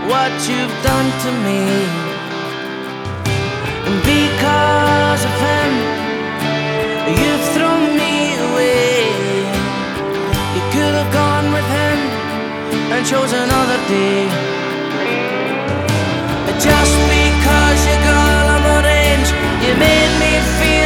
what you've done to me. And because of him, you've thrown me away. You could have gone with him and chose another day. Just because you got a range, you made me feel